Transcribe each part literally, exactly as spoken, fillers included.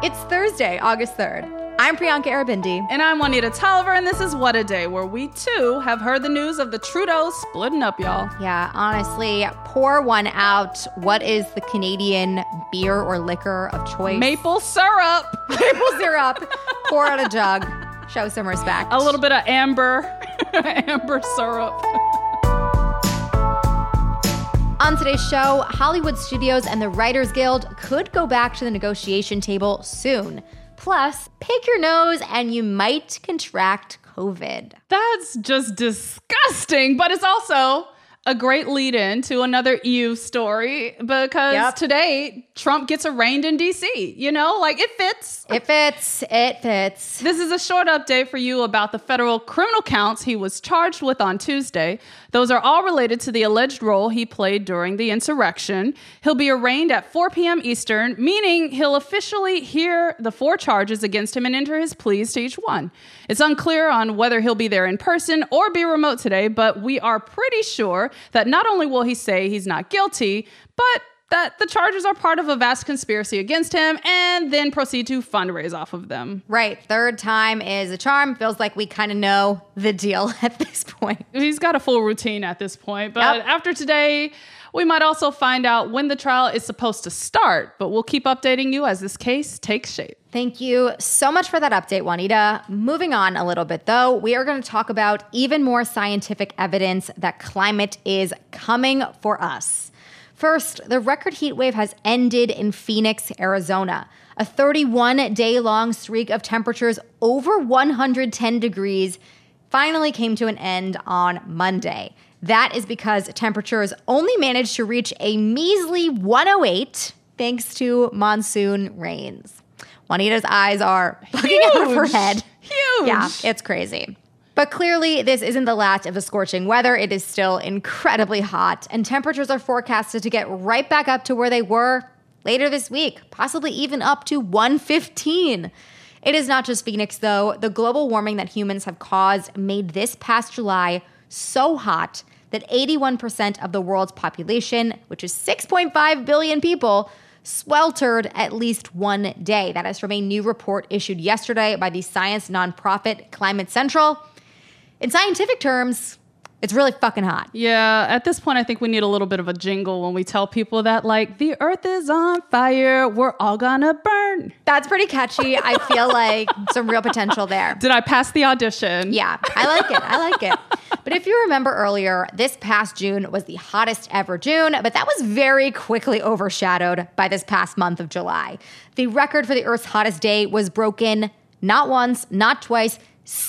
It's Thursday, August third. I'm Priyanka Aribindi. And I'm Juanita Tolliver, and this is What a Day, where we, too, have heard the news of the Trudeaus splitting up, y'all. Yeah, honestly, pour one out. What is the Canadian beer or liquor of choice? Maple syrup. Maple syrup. Pour out a jug. Show some respect. A little bit of amber. amber syrup. On today's show, Hollywood studios and the Writers Guild could go back to the negotiation table soon. Plus, pick your nose and you might contract COVID. That's just disgusting, but it's also a great lead-in to another E U story because yep. today, Trump gets arraigned in D C. You know, like it fits. It fits. It fits. This is a short update for you about the federal criminal counts he was charged with on Tuesday. Those are all related to the alleged role he played during the insurrection. He'll be arraigned at four p.m. Eastern, meaning he'll officially hear the four charges against him and enter his pleas to each one. It's unclear on whether he'll be there in person or be remote today, but we are pretty sure that not only will he say he's not guilty, but that the charges are part of a vast conspiracy against him and then proceed to fundraise off of them. Right. Third time is a charm. Feels like we kind of know the deal at this point. He's got a full routine at this point. But yep. after today, we might also find out when the trial is supposed to start. But we'll keep updating you as this case takes shape. Thank you so much for that update, Juanita. Moving on a little bit, though, we are going to talk about even more scientific evidence that climate is coming for us. First, the record heat wave has ended in Phoenix, Arizona. A thirty-one day long streak of temperatures over one hundred ten degrees finally came to an end on Monday. That is because temperatures only managed to reach a measly one oh eight thanks to monsoon rains. Juanita's eyes are bugging out of her head. Huge. Yeah, it's crazy. But clearly, this isn't the last of the scorching weather. It is still incredibly hot, and temperatures are forecasted to get right back up to where they were later this week, possibly even up to one fifteen. It is not just Phoenix, though. The global warming that humans have caused made this past July so hot that eighty-one percent of the world's population, which is six point five billion people, sweltered at least one day. That is from a new report issued yesterday by the science nonprofit Climate Central. In scientific terms, it's really fucking hot. Yeah, at this point, I think we need a little bit of a jingle when we tell people that, like, the earth is on fire, we're all gonna burn. That's pretty catchy. I feel like some real potential there. Did I pass the audition? Yeah, I like it. I like it. But if you remember earlier, this past June was the hottest ever June, but that was very quickly overshadowed by this past month of July. The record for the Earth's hottest day was broken not once, not twice,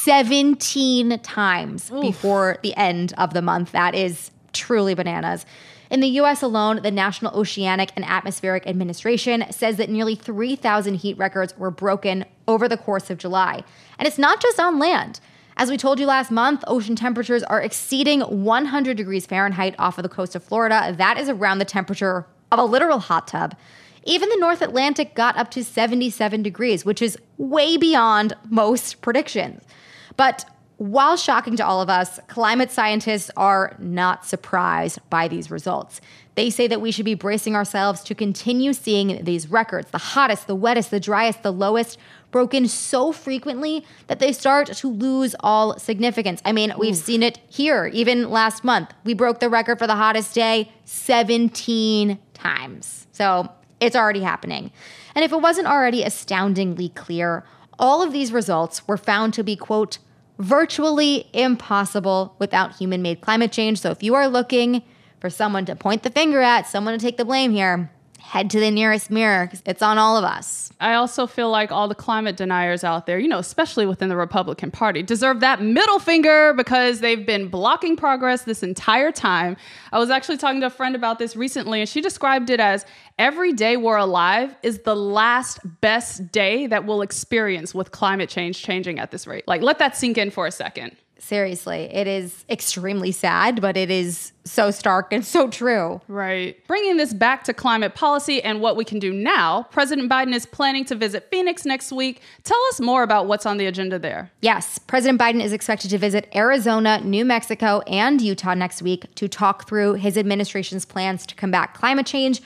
seventeen times Oof. Before the end of the month. That is truly bananas. In the U S alone, the National Oceanic and Atmospheric Administration says that nearly three thousand heat records were broken over the course of July. And it's not just on land. As we told you last month, ocean temperatures are exceeding one hundred degrees Fahrenheit off of the coast of Florida. That is around the temperature of a literal hot tub. Even the North Atlantic got up to seventy-seven degrees, which is way beyond most predictions. But while shocking to all of us, climate scientists are not surprised by these results. They say that we should be bracing ourselves to continue seeing these records, the hottest, the wettest, the driest, the lowest, broken so frequently that they start to lose all significance. I mean, Oof. We've seen it here. Even last month, we broke the record for the hottest day seventeen times. So it's already happening. And if it wasn't already astoundingly clear, all of these results were found to be, quote, virtually impossible without human-made climate change. So if you are looking for someone to point the finger at, someone to take the blame here, head to the nearest mirror, because it's on all of us. I also feel like all the climate deniers out there, you know, especially within the Republican Party, deserve that middle finger because they've been blocking progress this entire time. I was actually talking to a friend about this recently, and she described it as every day we're alive is the last best day that we'll experience with climate change changing at this rate. Like, let that sink in for a second. Seriously, it is extremely sad, but it is so stark and so true. Right. Bringing this back to climate policy and what we can do now, President Biden is planning to visit Phoenix next week. Tell us more about what's on the agenda there. Yes, President Biden is expected to visit Arizona, New Mexico, and Utah next week to talk through his administration's plans to combat climate change,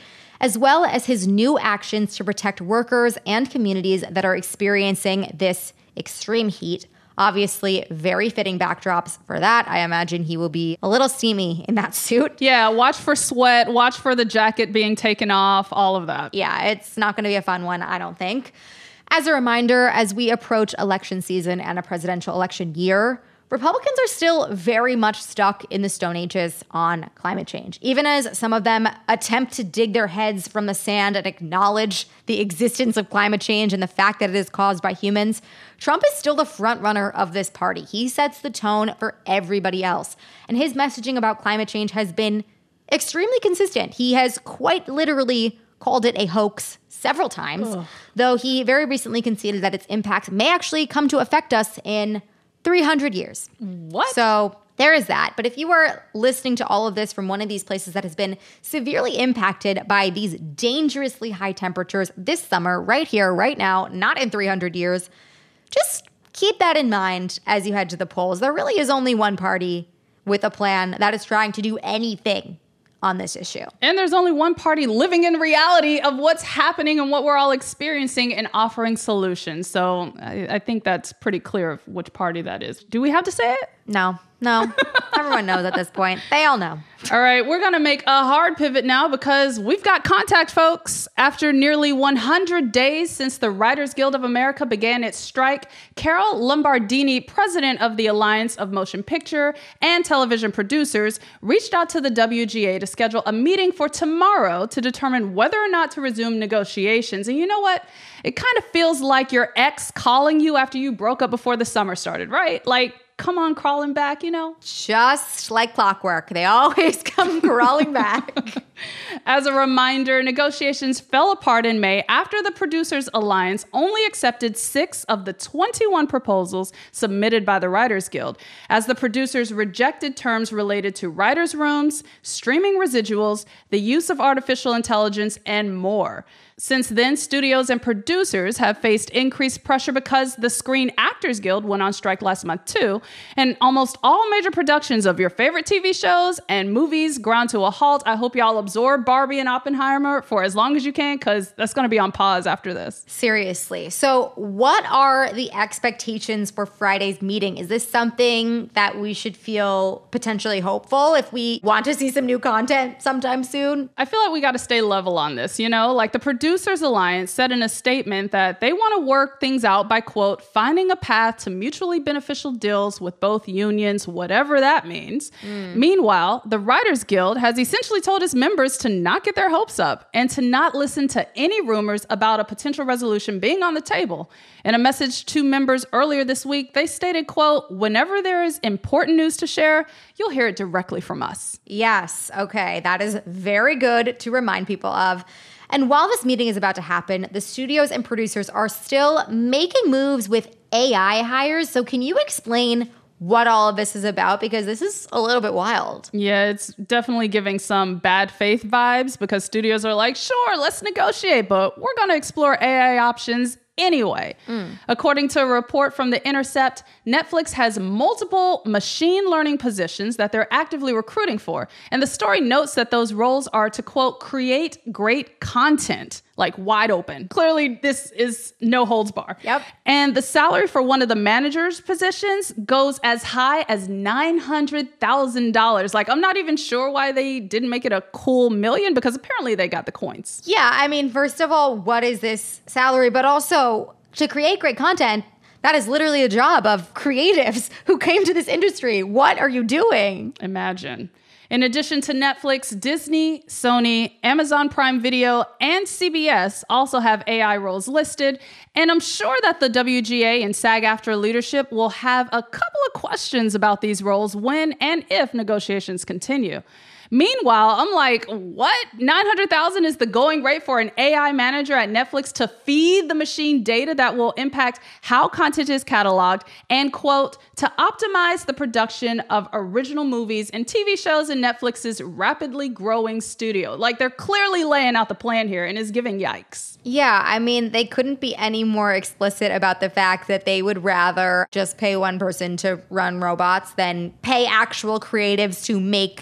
as well as his new actions to protect workers and communities that are experiencing this extreme heat. Obviously, very fitting backdrops for that. I imagine he will be a little steamy in that suit. Yeah, watch for sweat, watch for the jacket being taken off, all of that. Yeah, it's not going to be a fun one, I don't think. As a reminder, as we approach election season and a presidential election year, Republicans are still very much stuck in the Stone Ages on climate change. Even as some of them attempt to dig their heads from the sand and acknowledge the existence of climate change and the fact that it is caused by humans, Trump is still the front runner of this party. He sets the tone for everybody else. And his messaging about climate change has been extremely consistent. He has quite literally called it a hoax several times, Ugh. though he very recently conceded that its impact may actually come to affect us in three hundred years. What? So there is that. But if you are listening to all of this from one of these places that has been severely impacted by these dangerously high temperatures this summer, right here, right now, not in three hundred years, just keep that in mind as you head to the polls. There really is only one party with a plan that is trying to do anything on this issue. And there's only one party living in reality of what's happening and what we're all experiencing and offering solutions. So I, I think that's pretty clear of which party that is. Do we have to say it? No, no. Everyone knows at this point. They all know. All right, we're going to make a hard pivot now because we've got contact, folks. After nearly one hundred days since the Writers Guild of America began its strike, Carol Lombardini, president of the Alliance of Motion Picture and Television Producers, reached out to the W G A to schedule a meeting for tomorrow to determine whether or not to resume negotiations. And you know what? It kind of feels like your ex calling you after you broke up before the summer started, right? Like, come on, crawling back, you know? Just like clockwork. They always come crawling back. As a reminder, negotiations fell apart in May after the Producers Alliance only accepted six of the twenty-one proposals submitted by the Writers Guild, as the producers rejected terms related to writers' rooms, streaming residuals, the use of artificial intelligence, and more. Since then, studios and producers have faced increased pressure because the Screen Actors Guild went on strike last month too, and almost all major productions of your favorite T V shows and movies ground to a halt. I hope y'all absorb Barbie and Oppenheimer for as long as you can, because that's going to be on pause after this. Seriously. So what are the expectations for Friday's meeting? Is this something that we should feel potentially hopeful if we want to see some new content sometime soon? I feel like we got to stay level on this, you know? Like the Producers Alliance said in a statement that they want to work things out by, quote, finding a path to mutually beneficial deals with both unions, whatever that means. Mm. Meanwhile, the Writers Guild has essentially told its members to not get their hopes up and to not listen to any rumors about a potential resolution being on the table. In a message to members earlier this week, they stated, quote, whenever there is important news to share, you'll hear it directly from us. Yes. Okay. That is very good to remind people of. And while this meeting is about to happen, the studios and producers are still making moves with A I hires. So can you explain what all of this is about? Because this is a little bit wild. Yeah, it's definitely giving some bad faith vibes because studios are like, sure, let's negotiate, but we're going to explore A I options anyway. Mm. According to a report from The Intercept, Netflix has multiple machine learning positions that they're actively recruiting for. And the story notes that those roles are to, quote, create great content, like wide open. Clearly, this is no holds bar. Yep. And the salary for one of the manager's positions goes as high as nine hundred thousand dollars. Like, I'm not even sure why they didn't make it a cool million, because apparently they got the coins. Yeah, I mean, first of all, what is this salary? But also, to create great content, that is literally a job of creatives who came to this industry. What are you doing? Imagine. In addition to Netflix, Disney, Sony, Amazon Prime Video, and C B S also have A I roles listed. And I'm sure that the W G A and SAG-AFTRA leadership will have a couple of questions about these roles when and if negotiations continue. Meanwhile, I'm like, what? nine hundred thousand dollars is the going rate for an A I manager at Netflix to feed the machine data that will impact how content is cataloged and, quote, to optimize the production of original movies and T V shows in Netflix's rapidly growing studio. Like, they're clearly laying out the plan here and is giving yikes. Yeah, I mean, they couldn't be any more explicit about the fact that they would rather just pay one person to run robots than pay actual creatives to make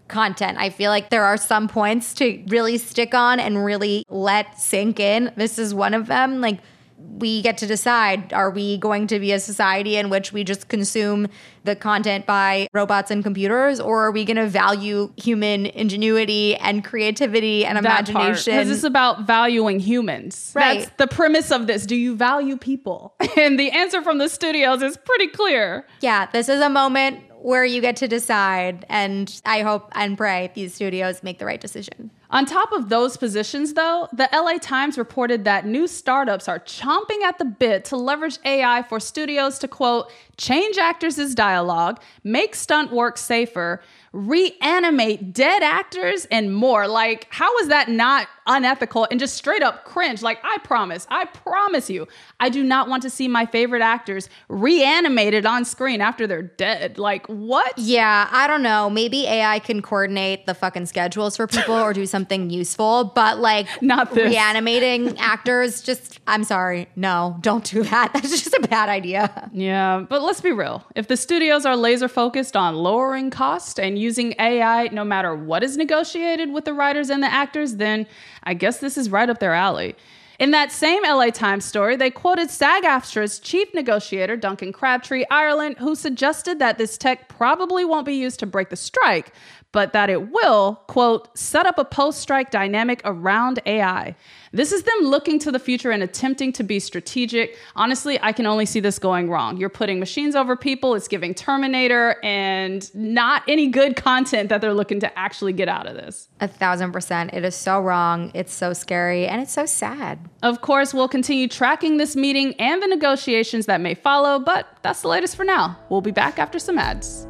content. I feel like there are some points to really stick on and really let sink in. This is one of them. Like, we get to decide, are we going to be a society in which we just consume the content by robots and computers, or are we going to value human ingenuity and creativity and imagination? Because it's about valuing humans. Right. That's the premise of this. Do you value people? And the answer from the studios is pretty clear. Yeah, this is a moment where you get to decide, and I hope and pray these studios make the right decision. On top of those positions, though, the L A Times reported that new startups are chomping at the bit to leverage A I for studios to, quote, change actors' dialogue, make stunt work safer, reanimate dead actors, and more. Like, how is that not unethical and just straight up cringe? Like, I promise, I promise you, I do not want to see my favorite actors reanimated on screen after they're dead. Like, what? Yeah, I don't know. Maybe A I can coordinate the fucking schedules for people or do something useful, but like not this. Reanimating actors, just, I'm sorry, no, don't do that. That's just a bad idea. Yeah, but let's be real. If the studios are laser focused on lowering cost and using A I no matter what is negotiated with the writers and the actors, then I guess this is right up their alley. In that same L A Times story, they quoted SAG-AFTRA's chief negotiator, Duncan Crabtree, Ireland, who suggested that this tech probably won't be used to break the strike, but that it will, quote, set up a post-strike dynamic around A I. This is them looking to the future and attempting to be strategic. Honestly, I can only see this going wrong. You're putting machines over people. It's giving Terminator and not any good content that they're looking to actually get out of this. A thousand percent. It is so wrong. It's so scary. And it's so sad. Of course, we'll continue tracking this meeting and the negotiations that may follow, but that's the latest for now. We'll be back after some ads.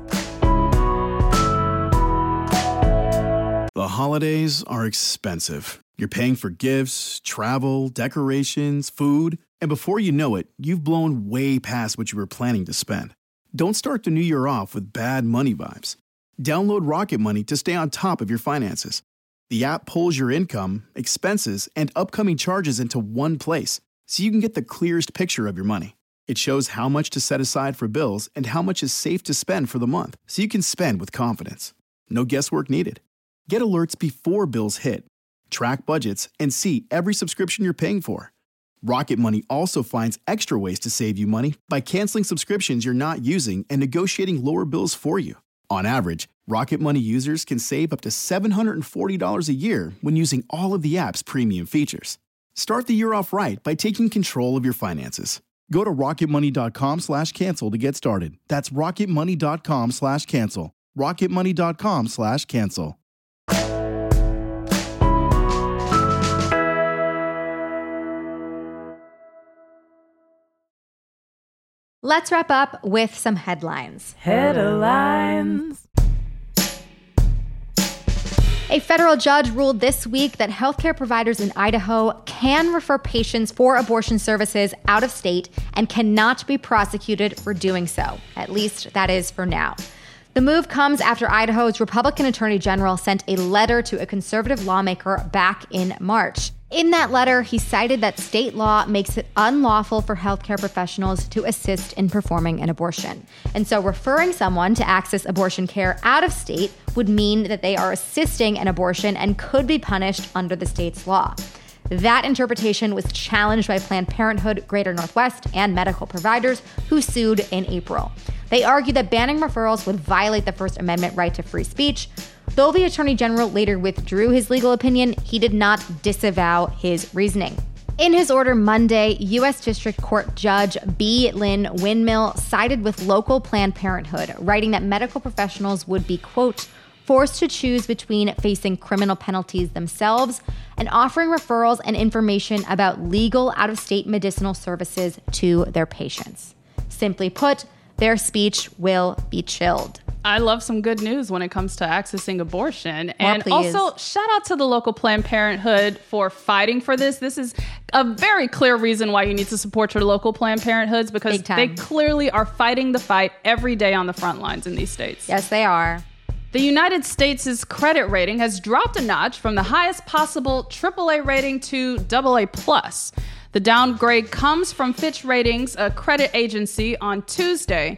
The holidays are expensive. You're paying for gifts, travel, decorations, food, and before you know it, you've blown way past what you were planning to spend. Don't start the new year off with bad money vibes. Download Rocket Money to stay on top of your finances. The app pulls your income, expenses, and upcoming charges into one place, so you can get the clearest picture of your money. It shows how much to set aside for bills and how much is safe to spend for the month, so you can spend with confidence. No guesswork needed. Get alerts before bills hit. Track budgets and see every subscription you're paying for. Rocket Money also finds extra ways to save you money by canceling subscriptions you're not using and negotiating lower bills for you. On average, Rocket Money users can save up to seven hundred forty dollars a year when using all of the app's premium features. Start the year off right by taking control of your finances. Go to rocketmoney.com slash cancel to get started. That's rocketmoney.com slash cancel. rocketmoney.com slash cancel. Let's wrap up with some headlines. Headlines. A federal judge ruled this week that healthcare providers in Idaho can refer patients for abortion services out of state and cannot be prosecuted for doing so. At least that is for now. The move comes after Idaho's Republican Attorney General sent a letter to a conservative lawmaker back in March. In that letter, he cited that state law makes it unlawful for healthcare professionals to assist in performing an abortion. And so referring someone to access abortion care out of state would mean that they are assisting an abortion and could be punished under the state's law. That interpretation was challenged by Planned Parenthood, Greater Northwest, and medical providers who sued in April. They argued that banning referrals would violate the First Amendment right to free speech. Though the Attorney General later withdrew his legal opinion, he did not disavow his reasoning. In his order Monday, U S District Court Judge B. Lynn Windmill sided with local Planned Parenthood, writing that medical professionals would be, quote, forced to choose between facing criminal penalties themselves and offering referrals and information about legal out-of-state medicinal services to their patients. Simply put, their speech will be chilled. I love some good news when it comes to accessing abortion. More and please. Also, shout out to the local Planned Parenthood for fighting for this. This is a very clear reason why you need to support your local Planned Parenthoods, because they clearly are fighting the fight every day on the front lines in these states. Yes, they are. The United States' credit rating has dropped a notch from the highest possible triple A rating to double A plus. The downgrade comes from Fitch Ratings, a credit agency, on Tuesday.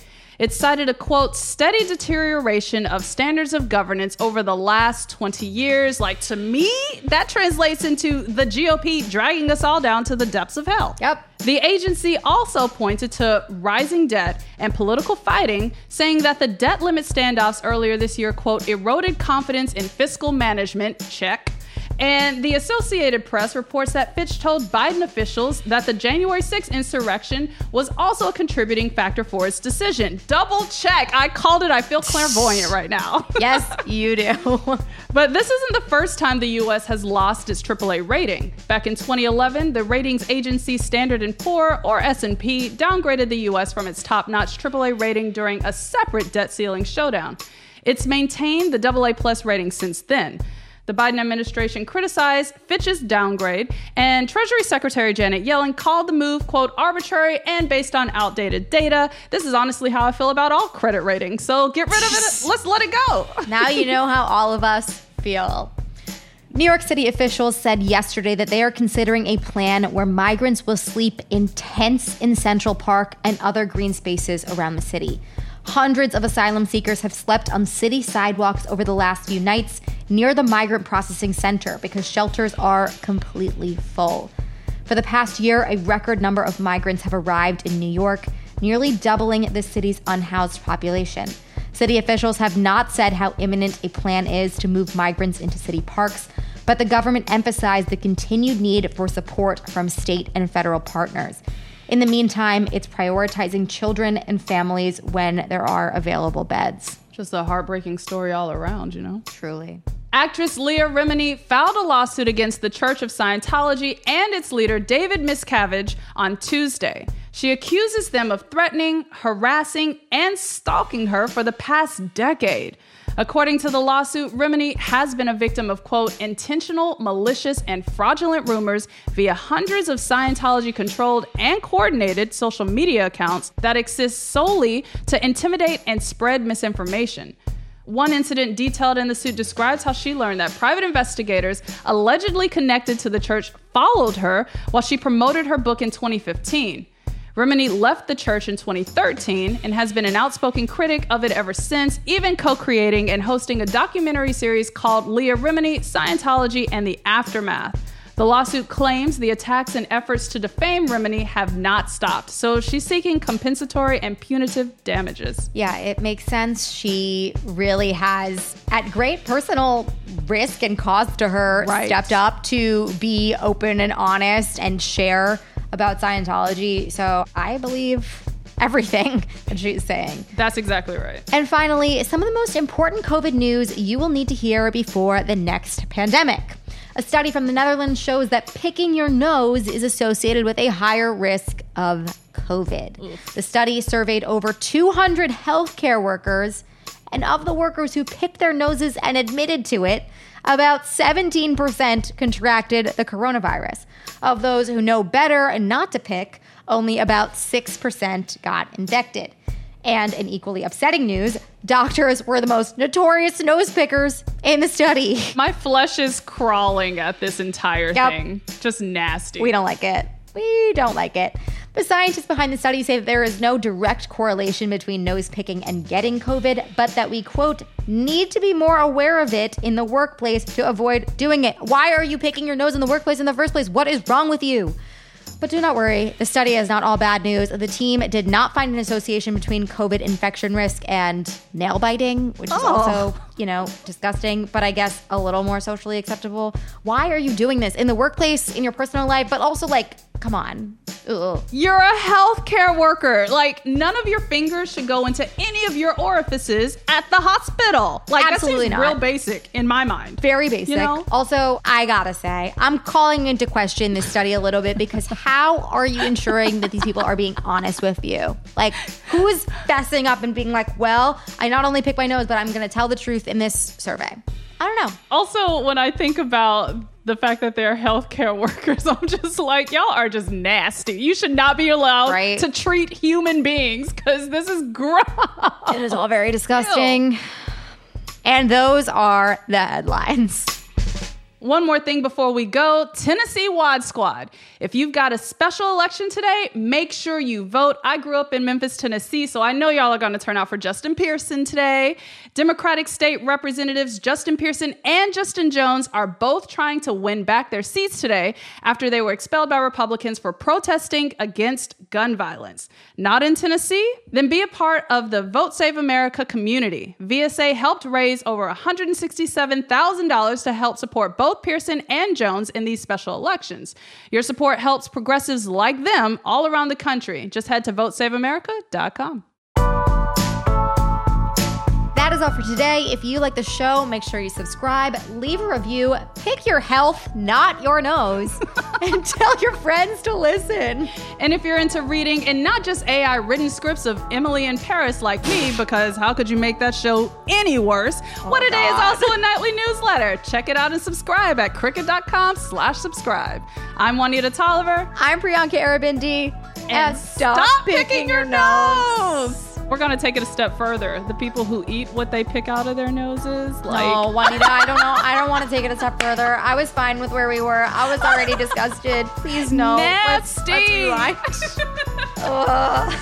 It cited a, quote, steady deterioration of standards of governance over the last twenty years. Like, to me, that translates into the G O P dragging us all down to the depths of hell. Yep. The agency also pointed to rising debt and political fighting, saying that the debt limit standoffs earlier this year, quote, eroded confidence in fiscal management, check. And the Associated Press reports that Fitch told Biden officials that the January sixth insurrection was also a contributing factor for its decision. Double check. I called it. I feel clairvoyant right now. Yes, you do. But this isn't the first time the U S has lost its triple A rating. Back in twenty eleven, the ratings agency Standard and Poor, or S and P, downgraded the U S from its top-notch triple A rating during a separate debt ceiling showdown. It's maintained the double A plus rating since then. The Biden administration criticized Fitch's downgrade, and Treasury Secretary Janet Yellen called the move, quote, arbitrary and based on outdated data. This is honestly how I feel about all credit ratings. So get rid of it. Let's let it go. Now you know how all of us feel. New York City officials said yesterday that they are considering a plan where migrants will sleep in tents in Central Park and other green spaces around the city. Hundreds of asylum seekers have slept on city sidewalks over the last few nights near the Migrant Processing Center because shelters are completely full. For the past year, a record number of migrants have arrived in New York, nearly doubling the city's unhoused population. City officials have not said how imminent a plan is to move migrants into city parks, but the government emphasized the continued need for support from state and federal partners. In the meantime, it's prioritizing children and families when there are available beds. Just a heartbreaking story all around, you know? Truly. Actress Leah Remini filed a lawsuit against the Church of Scientology and its leader, David Miscavige, on Tuesday. She accuses them of threatening, harassing, and stalking her for the past decade. According to the lawsuit, Remini has been a victim of, quote, intentional, malicious, and fraudulent rumors via hundreds of Scientology-controlled and coordinated social media accounts that exist solely to intimidate and spread misinformation. One incident detailed in the suit describes how she learned that private investigators allegedly connected to the church followed her while she promoted her book in twenty fifteen. Remini left the church in twenty thirteen and has been an outspoken critic of it ever since, even co-creating and hosting a documentary series called Leah Remini, Scientology, and the Aftermath. The lawsuit claims the attacks and efforts to defame Remini have not stopped, so she's seeking compensatory and punitive damages. Yeah, it makes sense. She really has, at great personal risk and cost to her, right. stepped up to be open and honest and share about Scientology. So I believe everything that she's saying. That's exactly right. And finally, some of the most important COVID news you will need to hear before the next pandemic. A study from the Netherlands shows that picking your nose is associated with a higher risk of COVID. Oof. The study surveyed over two hundred healthcare workers, and of the workers who picked their noses and admitted to it, about seventeen percent contracted the coronavirus. Of those who know better and not to pick, only about six percent got infected. And in equally upsetting news, doctors were the most notorious nose pickers in the study. My flesh is crawling at this entire Yep. thing. Just nasty. We don't like it. We don't like it. The scientists behind the study say that there is no direct correlation between nose picking and getting COVID, but that we, quote, need to be more aware of it in the workplace to avoid doing it. Why are you picking your nose in the workplace in the first place? What is wrong with you? But do not worry, the study is not all bad news. The team did not find an association between COVID infection risk and nail biting, which is Oh. also, you know, disgusting, but I guess a little more socially acceptable. Why are you doing this in the workplace, in your personal life, but also like, come on. Ugh. You're a healthcare worker. Like, none of your fingers should go into any of your orifices at the hospital. Like, Absolutely that seems not. real basic in my mind. Very basic. You know? Also, I gotta say, I'm calling into question this study a little bit because how are you ensuring that these people are being honest with you? Like, who is fessing up and being like, well, I not only pick my nose, but I'm gonna tell the truth in this survey? I don't know. Also, when I think about the fact that they're healthcare workers, I'm just like, y'all are just nasty. You should not be allowed Right. to treat human beings because this is gross. It is all very disgusting. And those are the headlines. One more thing before we go, Tennessee Wad Squad. If you've got a special election today, make sure you vote. I grew up in Memphis, Tennessee, so I know y'all are going to turn out for Justin Pearson today. Democratic State Representatives Justin Pearson and Justin Jones are both trying to win back their seats today after they were expelled by Republicans for protesting against gun violence. Not in Tennessee? Then be a part of the Vote Save America community. V S A helped raise over one hundred sixty-seven thousand dollars to help support both Pearson and Jones in these special elections. Your support helps progressives like them all around the country. Just head to vote save america dot com. That is all for today. If you like the show, make sure you subscribe, leave a review, pick your health, not your nose, and tell your friends to listen. And if you're into reading and not just A I written scripts of Emily in Paris like me, because how could you make that show any worse? Oh, What A Day is God. also a nightly newsletter. Check it out and subscribe at cricket dot com slash subscribe. I'm Juanita Tolliver. I'm Priyanka Arabindi. And stop, picking, your nose. We're going to take it a step further. The people who eat what they pick out of their noses, like... No, Juanita, I don't know. I don't want to take it a step further. I was fine with where we were. I was already disgusted. Please, no. Let's, let's Nasty. rewind. Ugh.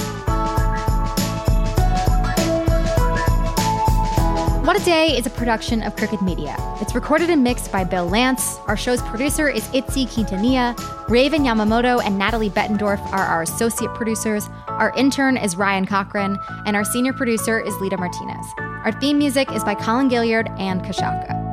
What a Day is a production of Crooked Media. It's recorded and mixed by Bill Lance. Our show's producer is Itzy Quintanilla. Raven Yamamoto and Natalie Bettendorf are our associate producers. Our intern is Ryan Cochran, and our senior producer is Lita Martinez. Our theme music is by Colin Gilliard and Kashaka.